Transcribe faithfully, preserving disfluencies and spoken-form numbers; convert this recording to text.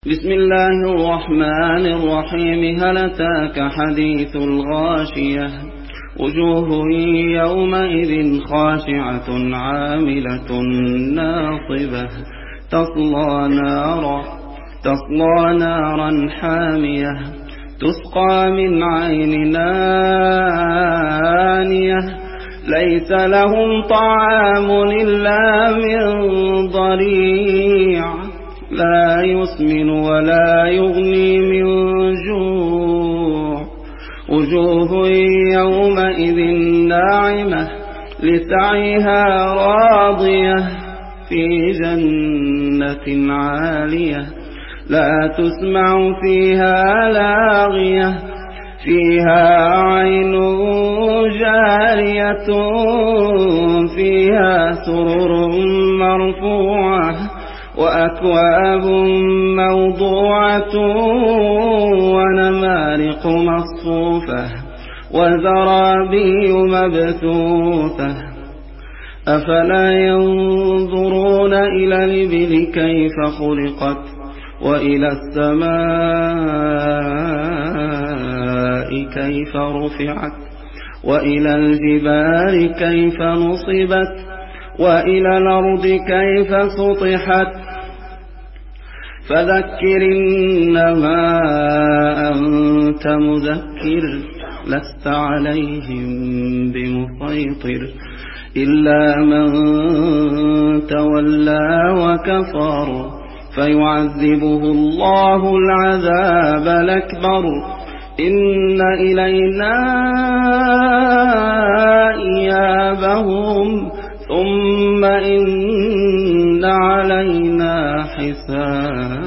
بسم الله الرحمن الرحيم. هل أتاك حديث الغاشية وجوه يومئذ خاشعة عاملة ناصبة تصلى نارا تصلى نارا حامية تسقى من عين آنية ليس لهم طعام إلا من ضريع لا يسمن ولا يغني من جوع وجوه يومئذ ناعمة لسعيها راضية في جنة عالية لا تسمع فيها لاغية فيها عين جارية فيها سرر مرفوعة وأكواب موضوعة ونمارق مصفوفة وزرابي مبثوثة أفلا ينظرون إلى الإبل كيف خلقت وإلى السماء كيف رفعت وإلى الجبال كيف نصبت وإلى الأرض كيف سطحت فذكر إنما أنت مذكر لست عليهم بمسيطر إلا من تولى وكفر فيعذبه الله العذاب الأكبر إن إلينا إيابهم ثم إن علينا حساب.